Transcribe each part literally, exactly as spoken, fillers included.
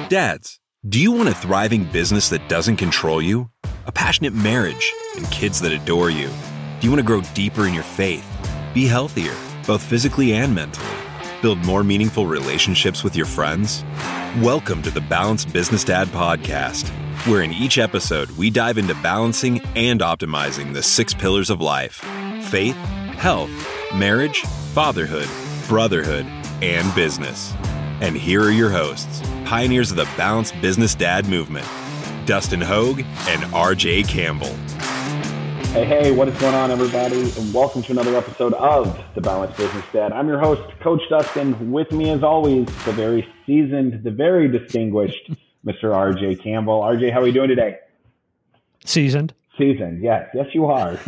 Dads, do you want a thriving business that doesn't control you? A passionate marriage and kids that adore you? Do you want to grow deeper in your faith? Be healthier, both physically and mentally? Build more meaningful relationships with your friends? Welcome to the Balanced Business Dad podcast, where in each episode we dive into balancing and optimizing the six pillars of life: faith, health, marriage, fatherhood, brotherhood, and business. And here are your hosts, pioneers of the Balanced Business Dad movement, Dustin Hogue and R J Campbell. Hey, hey, what is going on, everybody? And welcome to another episode of the Balanced Business Dad. I'm your host, Coach Dustin. With me, as always, the very seasoned, the very distinguished Mister R J Campbell. R J, how are you doing today? Seasoned. Seasoned, yes. Yes, you are.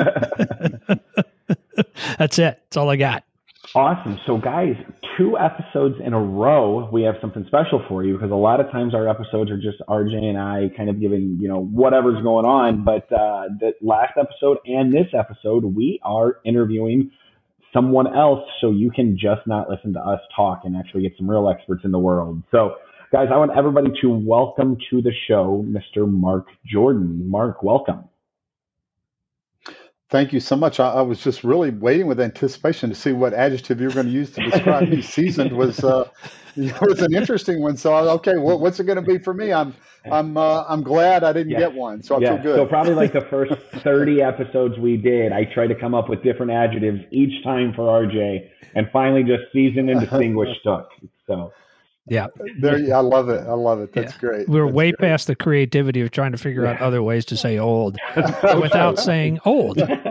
That's it. That's all I got. Awesome. So, guys, two episodes in a row, we have something special for you, because a lot of times our episodes are just R J and I kind of giving, you know, whatever's going on. But uh, the last episode and this episode, we are interviewing someone else, so you can just not listen to us talk and actually get some real experts in the world. So, guys, I want everybody to welcome to the show Mister Mark Jordan. Mark, welcome. Thank you so much. I, I was just really waiting with anticipation to see what adjective you were going to use to describe me. Seasoned was uh, was an interesting one. So okay, what, what's it going to be for me? I'm I'm uh, I'm glad I didn't yeah. get one. So I yeah. feel good. So probably like the first thirty episodes we did, I tried to come up with different adjectives each time for R J, and finally just seasoned and distinguished stuck. So. Yeah. There, I love it. I love it. That's yeah. great. We were that's way great. past the creativity of trying to figure yeah. out other ways to say old without saying old.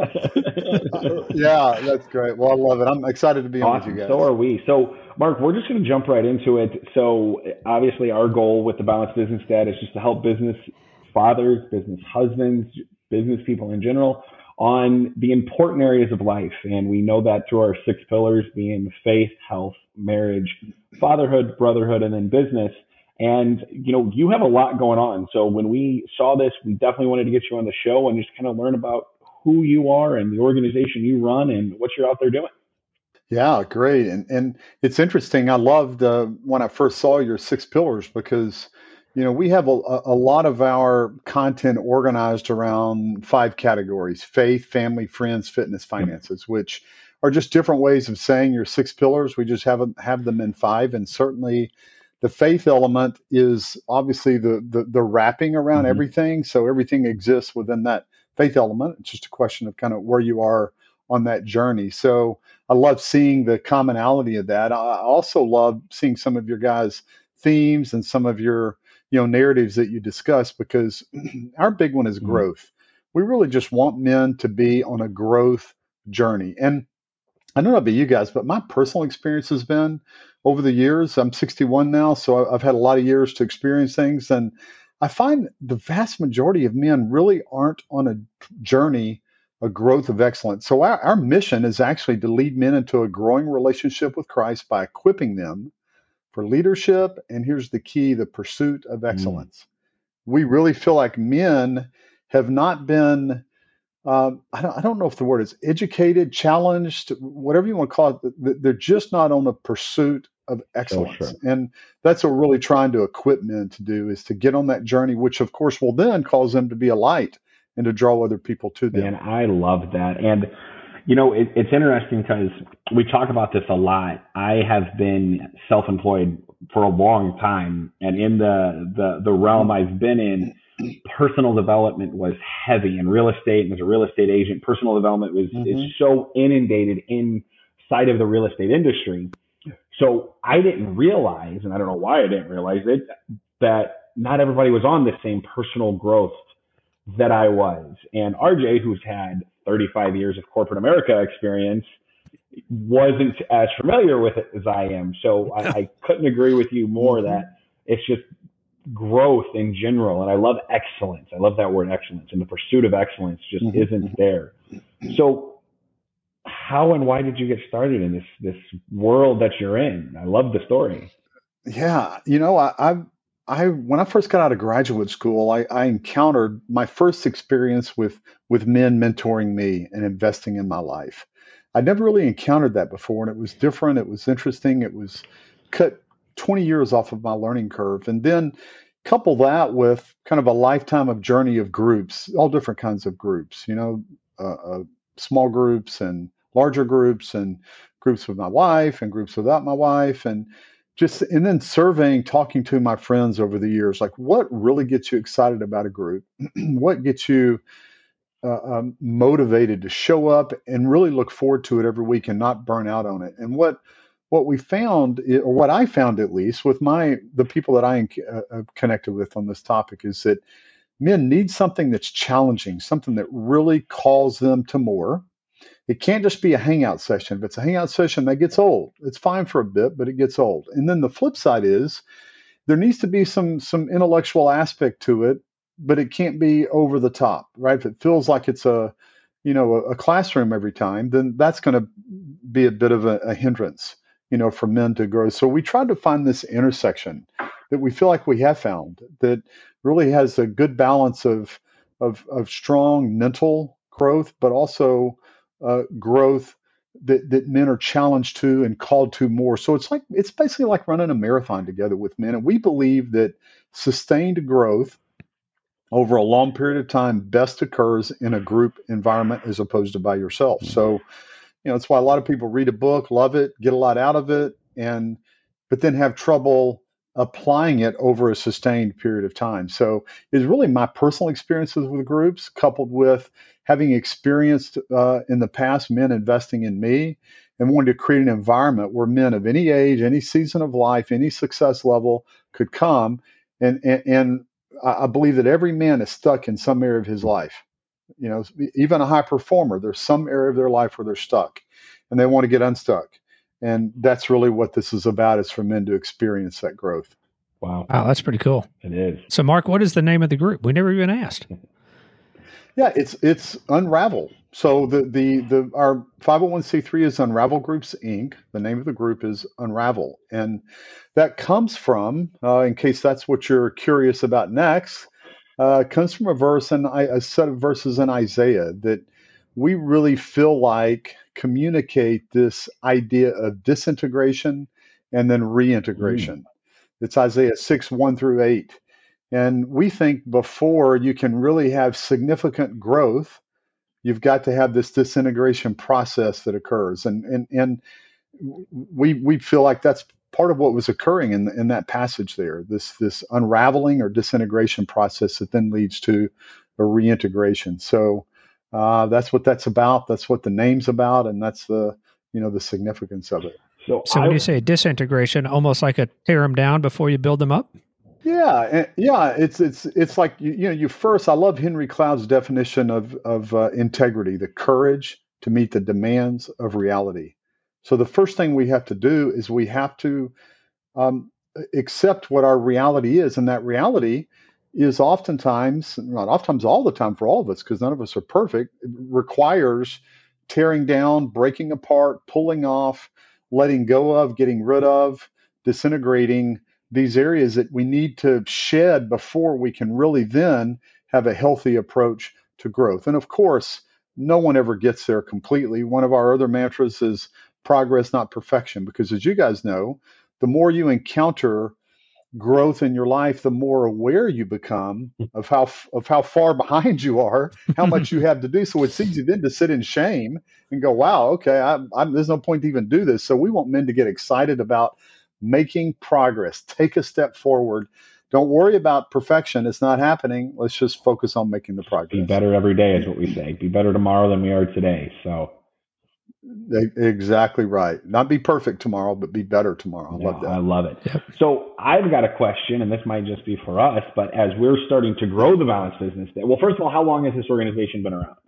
Yeah, that's great. Well, I love it. I'm excited to be awesome. on with you guys. So are we. So, Mark, we're just going to jump right into it. So, obviously, our goal with the Balanced Business Dad is just to help business fathers, business husbands, business people in general on the important areas of life. And we know that through our six pillars being faith, health, marriage, fatherhood, brotherhood, and then business. And, you know, you have a lot going on. So when we saw this, we definitely wanted to get you on the show and just kind of learn about who you are and the organization you run and what you're out there doing. Yeah, great. And and it's interesting. I loved uh, when I first saw your six pillars because, you know, we have a, a lot of our content organized around five categories: faith, family, friends, fitness, finances, which are just different ways of saying your six pillars. We just have, have them in five. And certainly the faith element is obviously the, the, the wrapping around mm-hmm. everything. So everything exists within that faith element. It's just a question of kind of where you are on that journey. So I love seeing the commonality of that. I also love seeing some of your guys' themes and some of your, you know, narratives that you discuss, because our big one is growth. We really just want men to be on a growth journey. And I don't know about you guys, but my personal experience has been over the years, I'm sixty-one now, so I've had a lot of years to experience things. And I find the vast majority of men really aren't on a journey, a growth of excellence. So our, our mission is actually to lead men into a growing relationship with Christ by equipping them for leadership. And here's the key: the pursuit of excellence. Mm. We really feel like men have not been Um, I don't, I don't know if the word is educated, challenged, whatever you want to call it. They're just not on a pursuit of excellence. Oh, sure. And that's what we're really trying to equip men to do, is to get on that journey, which of course will then cause them to be a light and to draw other people to them. Man, I love that. And, you know, it, it's interesting because we talk about this a lot. I have been self-employed for a long time. And in the, the, the realm I've been in, personal development was heavy in real estate, and as a real estate agent, personal development was mm-hmm. is so inundated inside of the real estate industry. So I didn't realize, and I don't know why I didn't realize it, that not everybody was on the same personal growth that I was. And R J, who's had thirty-five years of corporate America experience, wasn't as familiar with it as I am. So I, I couldn't agree with you more mm-hmm. that it's just growth in general. And I love excellence. I love that word excellence. And the pursuit of excellence just mm-hmm. isn't there. So how and why did you get started in this, this world that you're in? I love the story. Yeah. You know, I, I, I when I first got out of graduate school, I, I encountered my first experience with, with men mentoring me and investing in my life. I'd never really encountered that before. And it was different. It was interesting. It was cut twenty years off of my learning curve. And then couple that with kind of a lifetime of journey of groups, all different kinds of groups, you know, uh, uh, small groups and larger groups and groups with my wife and groups without my wife. And just, and then surveying, talking to my friends over the years, like what really gets you excited about a group? What gets you uh, um, motivated to show up and really look forward to it every week and not burn out on it? And what what we found, or what I found at least with my the people that I uh, connected with on this topic, is that men need something that's challenging, something that really calls them to more. It can't just be a hangout session. If it's a hangout session, that gets old. It's fine for a bit, but it gets old. And then the flip side is there needs to be some some intellectual aspect to it, but it can't be over the top, right? If it feels like it's a, you know, a, a classroom every time, then that's going to be a bit of a, a hindrance, you know, for men to grow. So we tried to find this intersection that we feel like we have found that really has a good balance of of, of strong mental growth, but also uh, growth that, that men are challenged to and called to more. So it's like it's basically like running a marathon together with men. And we believe that sustained growth over a long period of time best occurs in a group environment as opposed to by yourself. So, you know, that's why a lot of people read a book, love it, get a lot out of it, and but then have trouble applying it over a sustained period of time. So it's really my personal experiences with groups coupled with having experienced uh, in the past men investing in me and wanting to create an environment where men of any age, any season of life, any success level could come. And, and, and I believe that every man is stuck in some area of his life. You know, even a high performer, there's some area of their life where they're stuck and they want to get unstuck. And that's really what this is about, is for men to experience that growth. Wow. Wow, that's pretty cool. It is. So, Mark, what is the name of the group? We never even asked. Yeah, it's it's Unravel. So the the the our five oh one c three is Unravel Groups, Incorporated. The name of the group is Unravel, and that comes from, uh, in case that's what you're curious about next, uh, comes from a verse and a set of verses in Isaiah that we really feel like communicate this idea of disintegration and then reintegration. Mm. It's Isaiah six, one through eight. And we think before you can really have significant growth, you've got to have this disintegration process that occurs. And and and we we feel like that's part of what was occurring in in that passage there, this this unraveling or disintegration process that then leads to a reintegration. So uh, that's what that's about. That's what the name's about, and that's the you know the significance of it. So, so when I, you say disintegration, almost like a tear them down before you build them up? Yeah, yeah. It's it's it's like you, you know. You first, I love Henry Cloud's definition of of uh, integrity: the courage to meet the demands of reality. So the first thing we have to do is we have to um, accept what our reality is, and that reality is oftentimes, not oftentimes, all the time for all of us, because none of us are perfect. It requires tearing down, breaking apart, pulling off, letting go of, getting rid of, disintegrating these areas that we need to shed before we can really then have a healthy approach to growth. And of course, no one ever gets there completely. One of our other mantras is progress, not perfection, because as you guys know, the more you encounter growth in your life, the more aware you become of how of how far behind you are, how much you have to do. So it's easy then to sit in shame and go, wow, okay, I, I, there's no point to even do this. So we want men to get excited about making progress. Take a step forward. Don't worry about perfection. It's not happening. Let's just focus on making the progress. Be better every day is what we say. Be better tomorrow than we are today. So exactly right. Not be perfect tomorrow, but be better tomorrow. I yeah, love that. I love it. Yep. So I've got a question, and this might just be for us, but as we're starting to grow the Balance Business, well, first of all, how long has this organization been around?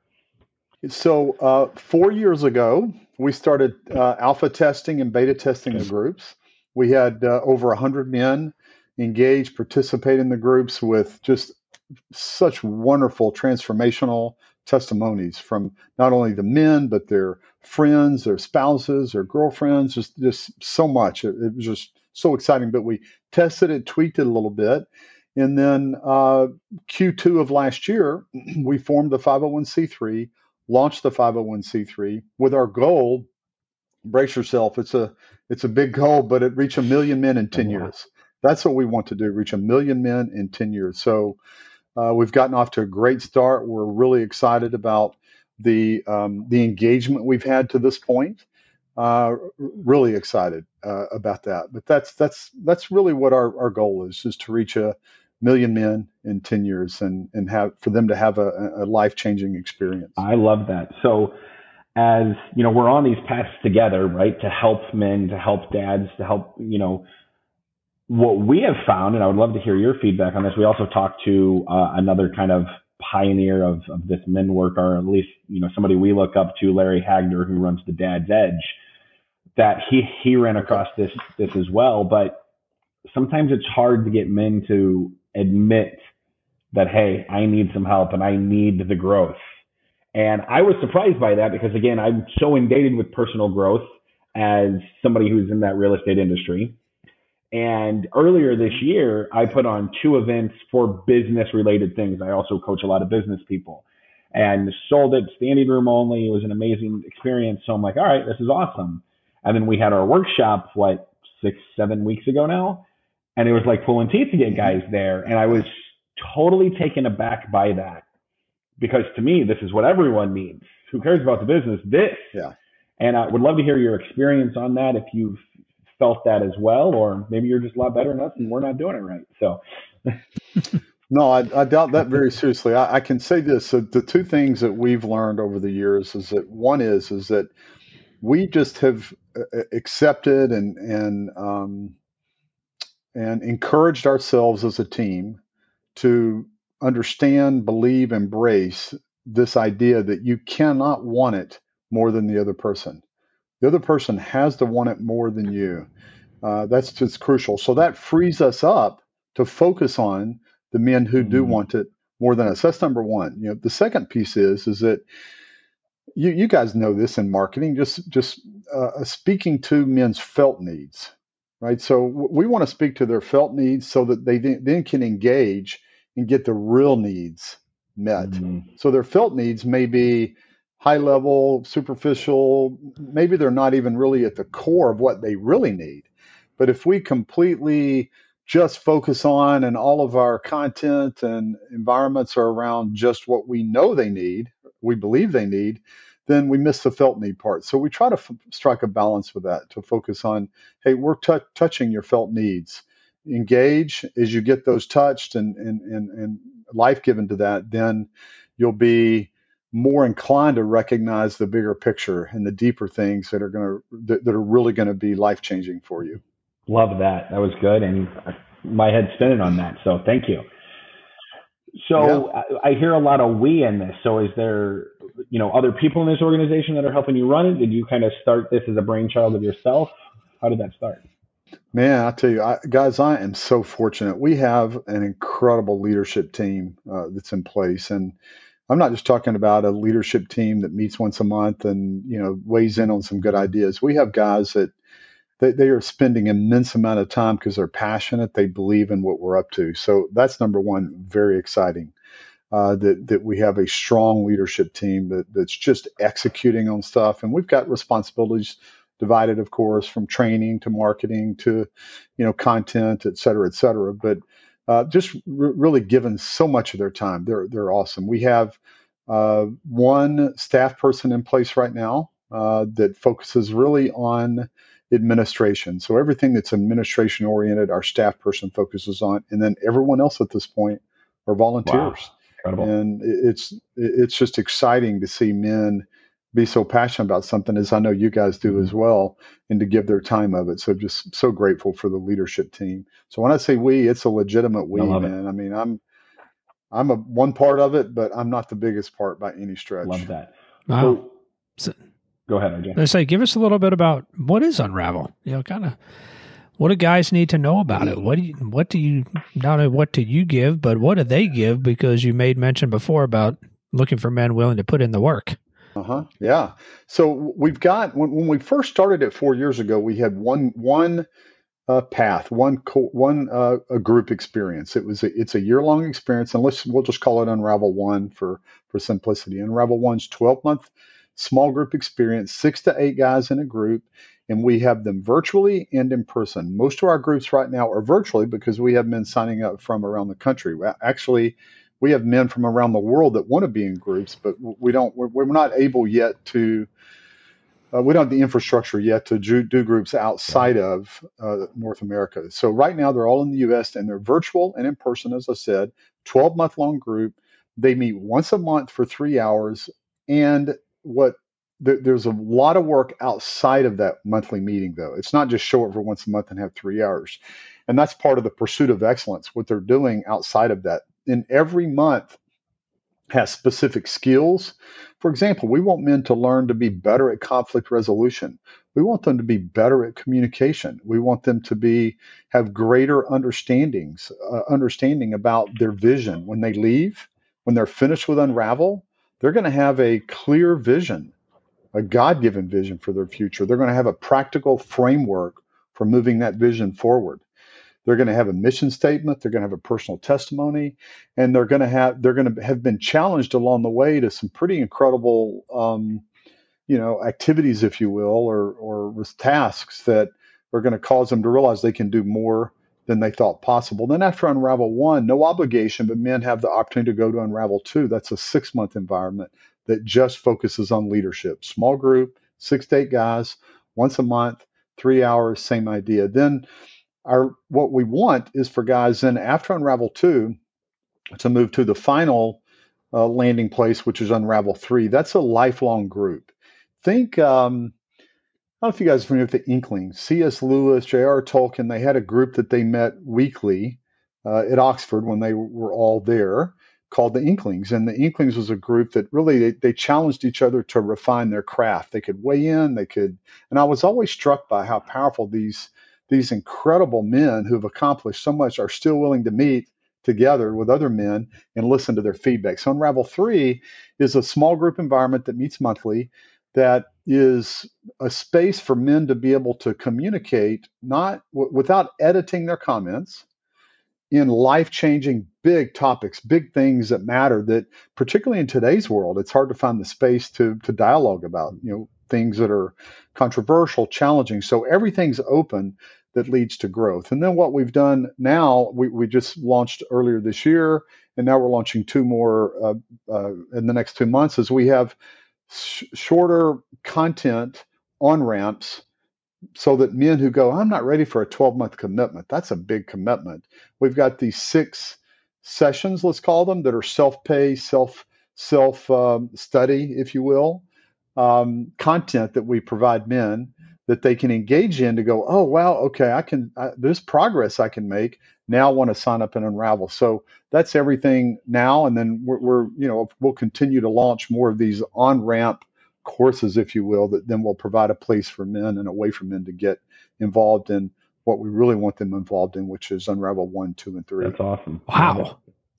So uh, four years ago, we started uh, alpha testing and beta testing the groups. We had uh, over one hundred men engage, participate in the groups with just such wonderful transformational testimonies from not only the men, but their friends, their spouses, their girlfriends, just, just so much. It, it was just so exciting. But we tested it, tweaked it a little bit. And then uh, Q two of last year, we formed the five oh one c three, launched the five oh one c three with our goal brace yourself. It's a it's a big goal, but it reach a million men in ten Yeah. years. That's what we want to do, reach a million men in ten years. So uh, we've gotten off to a great start. We're really excited about the um, the engagement we've had to this point. Uh, really excited uh, about that. But that's that's that's really what our, our goal is, is to reach a million men in ten years and, and have for them to have a, a life-changing experience. I love that. So as, you know, we're on these paths together, right, to help men, to help dads, to help, you know, what we have found, and I would love to hear your feedback on this. We also talked to uh, another kind of pioneer of, of this men work, or at least, you know, somebody we look up to, Larry Hagner, who runs the Dad's Edge, that he, he ran across this, this as well. But sometimes it's hard to get men to admit that, hey, I need some help and I need the growth. And I was surprised by that because, again, I'm so inundated with personal growth as somebody who's in that real estate industry. And earlier this year, I put on two events for business related things. I also coach a lot of business people and sold it standing room only. It was an amazing experience. So I'm like, all right, this is awesome. And then we had our workshop, what, six, seven weeks ago now. And it was like pulling teeth to get guys there. And I was totally taken aback by that because to me, this is what everyone needs. Who cares about the business? This. Yeah. And I would love to hear your experience on that if you've felt that as well, or maybe you're just a lot better than us and we're not doing it right. So. No, I, I doubt that very seriously. I, I can say this. So the two things that we've learned over the years is that one is, is that we just have accepted and, and, um, and encouraged ourselves as a team to understand, believe, embrace this idea that you cannot want it more than the other person. The other person has to want it more than you. Uh, that's just crucial. So that frees us up to focus on the men who do want it more than us. That's number one. You know, the second piece is is that you you guys know this in marketing. Just just uh, speaking to men's felt needs, right? So we want to speak to their felt needs so that they then can engage and get the real needs met. Mm-hmm. So their felt needs may be high level, superficial, maybe they're not even really at the core of what they really need. But if we completely just focus on and all of our content and environments are around just what we know they need, we believe they need, then we miss the felt need part. So we try to f- strike a balance with that to focus on, hey, we're t- touching your felt needs. Engage as you get those touched and, and, and, and life given to that, then you'll be more inclined to recognize the bigger picture and the deeper things that are going to that, that are really going to be life changing for you. Love that. That was good, and my head's spinning on that. So thank you. So yeah. I, I hear a lot of we in this. So is there, you know, other people in this organization that are helping you run it? Did you kind of start this as a brainchild of yourself? How did that start? Man, I tell you, I, guys, I am so fortunate. We have an incredible leadership team uh, that's in place, and I'm not just talking about a leadership team that meets once a month and, you know, weighs in on some good ideas. We have guys that they, they are spending immense amount of time because they're passionate. They believe in what we're up to. So that's number one, very exciting, uh, that, that we have a strong leadership team that, that's just executing on stuff. And we've got responsibilities divided, of course, from training to marketing to, you know, content, et cetera, et cetera. But Uh, just r- really given so much of their time. They're they're awesome. We have uh, one staff person in place right now uh, that focuses really on administration. So everything that's administration oriented, our staff person focuses on, and then everyone else at this point are volunteers. Wow. Incredible. And it's it's just exciting to see men be so passionate about something, as I know you guys do as well, and to give their time of it. So just so grateful for the leadership team. So when I say we, it's a legitimate we, I man. It. I mean, I'm I'm a one part of it, but I'm not the biggest part by any stretch. Love that. Wow. So, go ahead, R J. I say, give us a little bit about what is Unravel. You know, kind of what do guys need to know about it? What do you, what do you, not only what do you give, but what do they give? Because you made mention before about looking for men willing to put in the work. Uh-huh. Yeah. So we've got, when, when we first started it four years ago, we had one, one uh, path, one, co- one uh, a group experience. It was, a, it's a year long experience, and let's, we'll just call it Unravel One for, for simplicity. Unravel One's twelve month small group experience, six to eight guys in a group, and we have them virtually and in person. Most of our groups right now are virtually because we have men signing up from around the country. Actually, we have men from around the world that want to be in groups, but we don't. We're, we're not able yet to. Uh, we don't have the infrastructure yet to do, do groups outside of uh, North America. So right now they're all in the U S and they're virtual and in person, as I said, twelve month long group. They meet once a month for three hours. And what th- there's a lot of work outside of that monthly meeting, though. It's not just show up for once a month and have three hours. And that's part of the pursuit of excellence, what they're doing outside of that. In every month has specific skills. For example, we want men to learn to be better at conflict resolution. We want them to be better at communication. We want them to be have greater understandings, uh, understanding about their vision. When they leave, when they're finished with Unravel, they're going to have a clear vision, a God-given vision for their future. They're going to have a practical framework for moving that vision forward. They're going to have a mission statement. They're going to have a personal testimony, and they're going to have they're going to have been challenged along the way to some pretty incredible, um, you know, activities, if you will, or or tasks that are going to cause them to realize they can do more than they thought possible. Then after Unravel one, no obligation, but men have the opportunity to go to Unravel two. That's a six month environment that just focuses on leadership. Small group, six to eight guys, once a month, three hours, same idea. Then Our what we want is for guys then after Unravel two to move to the final uh, landing place, which is Unravel three. That's a lifelong group. Think, um, I don't know if you guys are familiar with the Inklings. C S. Lewis, J R. Tolkien, they had a group that they met weekly uh, at Oxford when they were all there called the Inklings. And the Inklings was a group that really, they, they challenged each other to refine their craft. They could weigh in, they could, and I was always struck by how powerful these These incredible men who have accomplished so much are still willing to meet together with other men and listen to their feedback. So Unravel three is a small group environment that meets monthly that is a space for men to be able to communicate not w- without editing their comments in life-changing big topics, big things that matter that particularly in today's world, it's hard to find the space to to dialogue about, you know, things that are controversial, challenging. So everything's open that leads to growth. And then what we've done now, we, we just launched earlier this year, and now we're launching two more uh, uh, in the next two months, is we have sh- shorter content on-ramps so that men who go, I'm not ready for a twelve-month commitment. That's a big commitment. We've got these six sessions, let's call them, that are self-pay, self, self-study, if you will, um, content that we provide men that they can engage in to go, oh, wow, okay, I can, I, there's progress I can make. Now I want to sign up and Unravel. So that's everything now. And then we're, we're, you know, we'll continue to launch more of these on-ramp courses, if you will, that then will provide a place for men and a way for men to get involved in what we really want them involved in, which is Unravel one, two, and three. That's awesome. Wow.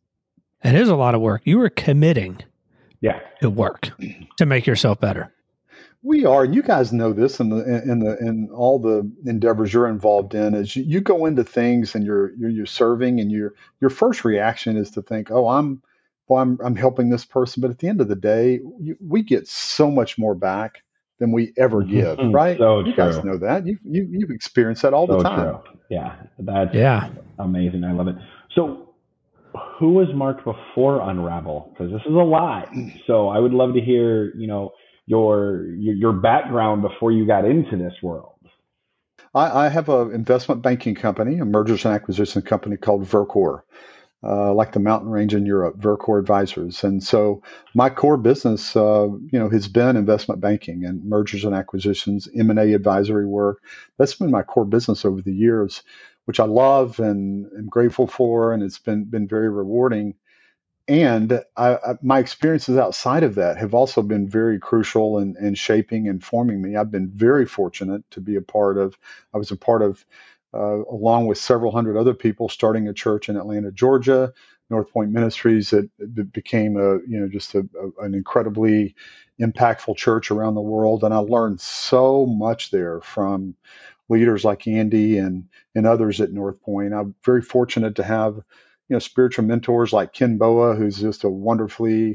It is a lot of work. You are committing yeah. to work to make yourself better. We are, and you guys know this, in the in the in all the endeavors you're involved in, is you, you go into things and you're, you're you're serving, and your your first reaction is to think, oh, I'm well, I'm I'm helping this person, but at the end of the day, you, we get so much more back than we ever give, Mm-hmm. right? So you true. guys know that. You you you've experienced that all so the time. True. Yeah, that's yeah. amazing. I love it. So, who was Mark before Unravel? Because this is a lot. So I would love to hear, you know, your your, your background before you got into this world. I, I have an investment banking company, a mergers and acquisition company called Vercor, uh, like the mountain range in Europe, Vercor Advisors. And so my core business, uh, you know, has been investment banking and mergers and acquisitions, M and A advisory work. That's been my core business over the years, which I love and am grateful for, and it's been been very rewarding. And I, I, my experiences outside of that have also been very crucial in, in shaping and forming me. I've been very fortunate to be a part of, I was a part of, uh, along with several hundred other people, starting a church in Atlanta, Georgia, North Point Ministries, that, that became a, you know, just a, a, an incredibly impactful church around the world. And I learned so much there from leaders like Andy and, and others at North Point. I'm very fortunate to have, you know, spiritual mentors like Ken Boa, who's just a wonderfully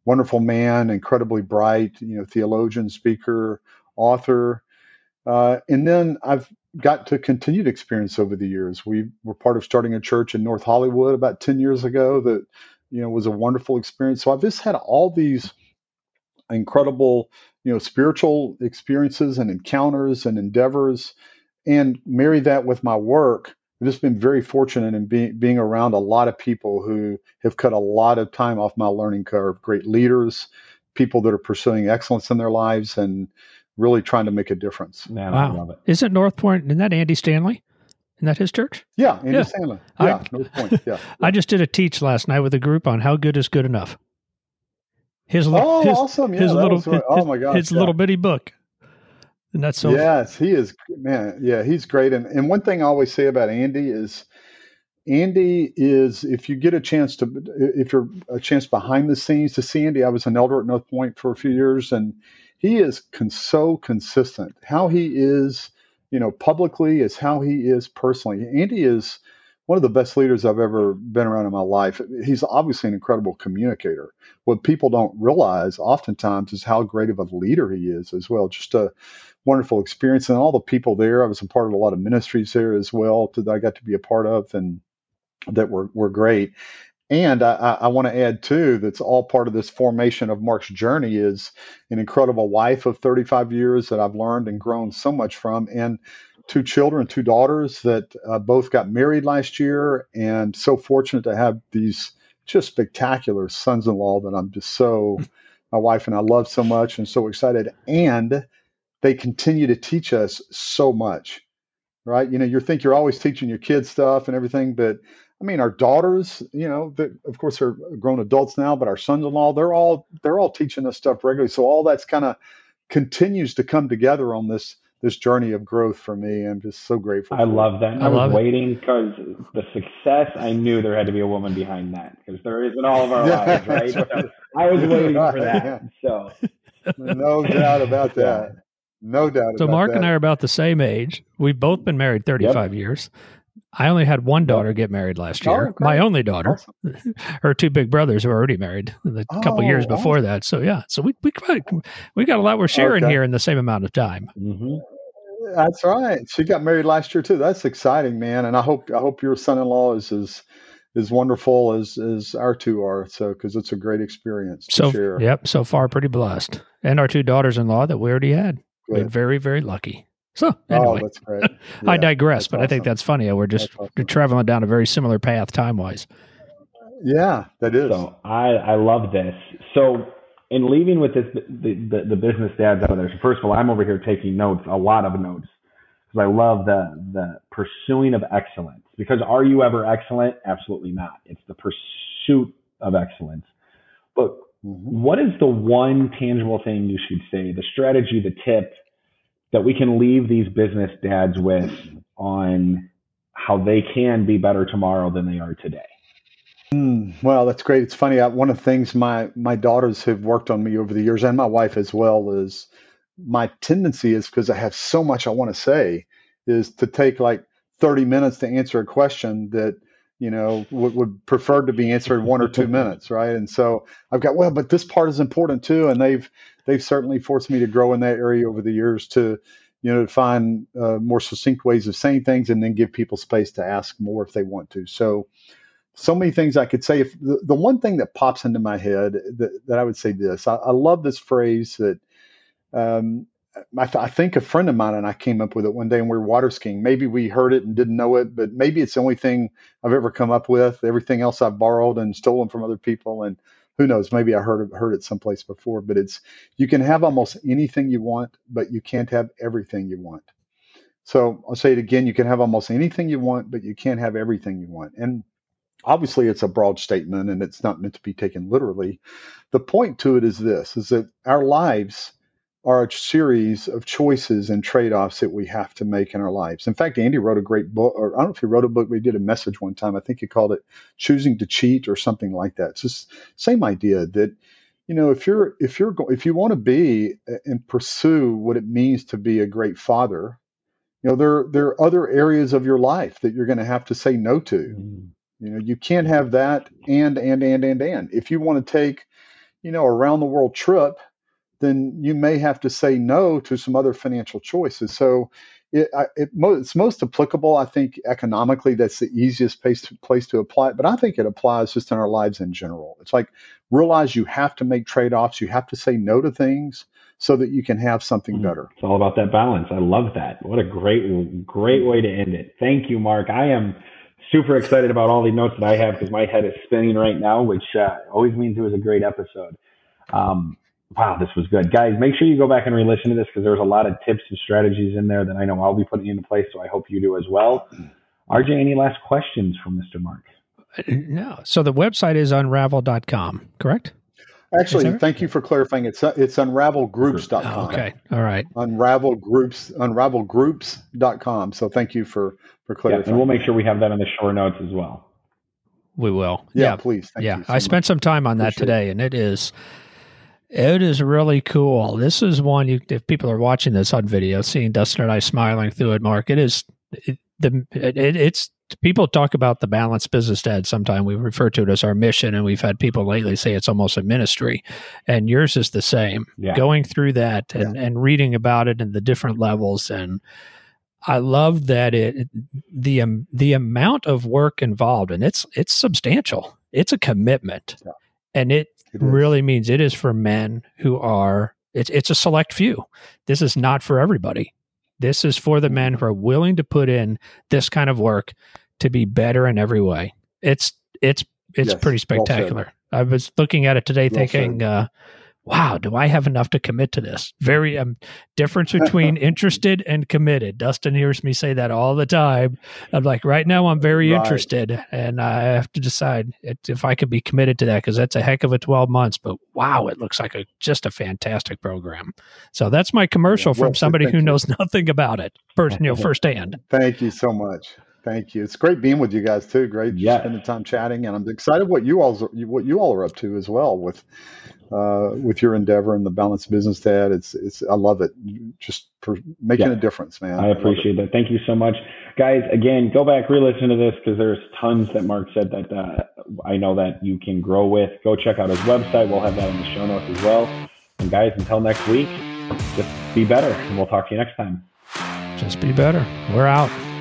wonderful man, incredibly bright, you know, theologian, speaker, author. Uh, and then I've got to continued experience over the years. We were part of starting a church in North Hollywood about ten years ago that, you know, was a wonderful experience. So I've just had all these incredible, you know, spiritual experiences and encounters and endeavors, and marry that with my work. I've just been very fortunate in being being around a lot of people who have cut a lot of time off my learning curve, great leaders, people that are pursuing excellence in their lives and really trying to make a difference. Man, Wow. I love it. Isn't North Point, isn't that Andy Stanley? Isn't that his church? Yeah, Andy Yeah. Stanley. I- Yeah, North Point. Yeah. I just did a teach last night with a group on how good is good enough. His, li- Oh, his, awesome. Yeah, his that little, was right. Oh, his, my gosh, his yeah. little bitty book. And that's so, Yes, he is, man. Yeah, he's great. And and one thing I always say about Andy is, Andy is, if you get a chance to, if you're a chance behind the scenes to see Andy, I was an elder at North Point for a few years, and he is con- so consistent. How he is, you know, publicly is how he is personally. Andy is one of the best leaders I've ever been around in my life. He's obviously an incredible communicator. What people don't realize oftentimes is how great of a leader he is as well. Just a wonderful experience. And all the people there, I was a part of a lot of ministries there as well that I got to be a part of and that were, were great. And I, I, I want to add too, that's all part of this formation of Mark's journey, is an incredible wife of thirty-five years that I've learned and grown so much from, and two children, two daughters that uh, both got married last year, and so fortunate to have these just spectacular sons-in-law that I'm just so, my wife and I love so much and so excited. And they continue to teach us so much, right? You know, you think you're always teaching your kids stuff and everything, but I mean, our daughters, you know, that of course are grown adults now, but our sons-in-law, they're all, they're all teaching us stuff regularly. So all that's kind of continues to come together on this, this journey of growth for me. I'm just so grateful. I for love that. And I I, love was it. waiting because the success, I knew there had to be a woman behind that, because there is in all of our Yeah, lives, right? that's right. So I was waiting for that. Yeah. So No doubt about that. No doubt So about Mark that. and I are about the same age. We've both been married thirty-five years. I only had one daughter get married last year. Oh, My great. only daughter. Awesome. Her two big brothers were already married a couple Oh, years before awesome. that. So yeah, so we we got, we got a lot we're sharing Okay. here in the same amount of time. mhm. That's right. She got married last year too. That's exciting, man. And I hope I hope your son-in-law is as as wonderful as as our two are. So because it's a great experience to So share. yep, so far pretty blessed. And our two daughters-in-law that we already had. Been Good. very very lucky. So Oh, anyway, that's great. I Yeah, digress, that's but I think awesome. that's funny. We're just That's awesome. we're traveling down a very similar path time wise. Yeah, that is. So I, I love this. So in leaving with this, the, the, the business dads out there, so first of all, I'm over here taking notes, a lot of notes, because I love the, the pursuing of excellence. Because are you ever excellent? Absolutely not. It's the pursuit of excellence. But Mhm. what is the one tangible thing you should say, the strategy, the tip that we can leave these business dads with on how they can be better tomorrow than they are today? Mm, well, that's great. It's funny. I, one of the things my my daughters have worked on me over the years, and my wife as well, is my tendency is, because I have so much I want to say, is to take like thirty minutes to answer a question that, you know, would, would prefer to be answered in one or two minutes, right? And so I've got, well, but this part is important too, and they've they've certainly forced me to grow in that area over the years to, you know, to find uh, more succinct ways of saying things, and then give people space to ask more if they want to. So. So many things I could say. If the, the one thing that pops into my head that, that I would say this, I, I love this phrase that um, I, th- I think a friend of mine and I came up with it one day when we were water skiing. Maybe we heard it and didn't know it, but maybe it's the only thing I've ever come up with. Everything else I've borrowed and stolen from other people, and who knows, maybe I heard it, heard it someplace before. But it's, you can have almost anything you want, but you can't have everything you want. So I'll say it again: you can have almost anything you want, but you can't have everything you want. And obviously, it's a broad statement and it's not meant to be taken literally. The point to it is this, is that our lives are a series of choices and trade-offs that we have to make in our lives. In fact, Andy wrote a great book, or I don't know if he wrote a book, but he did a message one time. I think he called it Choosing to Cheat or something like that. It's just same idea that, you know, if you're, if you're, if you want to be and pursue what it means to be a great father, you know, there, there are other areas of your life that you're going to have to say no to. Mm. You know, you can't have that and, and, and, and, and. If you want to take, you know, around the world trip, then you may have to say no to some other financial choices. So it, I, it it's most applicable, I think, economically. That's the easiest place to, place to apply it. But I think it applies just in our lives in general. It's like, realize you have to make trade-offs. You have to say no to things so that you can have something mm-hmm. better. It's all about that balance. I love that. What a great, great way to end it. Thank you, Mark. I am super excited about all the notes that I have because my head is spinning right now, which uh, always means it was a great episode. Um, wow, this was good. Guys, make sure you go back and re-listen to this because there's a lot of tips and strategies in there that I know I'll be putting into place, so I hope you do as well. R J, any last questions from Mister Mark? No. So the website is unravel dot com, correct? Actually, thank you for clarifying. It's it's unravel groups dot com. Oh, okay. All right. Unravel Groups, unravel groups dot com. So thank you for, for clarifying. Yeah, and we'll make sure we have that in the show notes as well. We will. Yeah, yeah. please. Thank yeah. you so I spent much. some time on that Appreciate today, it. and it is it is really cool. This is one, you, if people are watching this on video, seeing Dustin and I smiling through it, Mark, it is, it, the it, it's, people talk about the Balanced Business Dad sometime. We refer to it as our mission, and we've had people lately say it's almost a ministry. And yours is the same. Yeah. Going through that and, Yeah. and reading about it and the different levels. And I love that it the um, the amount of work involved, and it's it's substantial. It's a commitment, Yeah. and it, It is. really means it is for men who are. It's it's a select few. This is not for everybody. This is for the men who are willing to put in this kind of work to be better in every way. It's it's it's Yes, pretty well said. spectacular. I was looking at it today, Well thinking, said. uh, "Wow, do I have enough to commit to this?" Very um, difference between interested and committed. Dustin hears me say that all the time. I'm like, right now, I'm very Right. interested, and I have to decide if I could be committed to that because that's a heck of a twelve months. But wow, it looks like a just a fantastic program. So that's my commercial Yeah, well from said. somebody Thank who you. knows nothing about it, first, you know, firsthand. Thank you so much. Thank you. It's great being with you guys too. Great Yes. spending time chatting, and I'm excited what you all what you all are up to as well with uh, with your endeavor and the Balanced Business Dad. It's it's I love it. Just for making Yeah. a difference, man. I appreciate that. Thank you so much. Guys, again, go back, re-listen to this because there's tons that Mark said that uh, I know that you can grow with. Go check out his website. We'll have that in the show notes as well. And guys, until next week, just be better, and we'll talk to you next time. Just be better. We're out.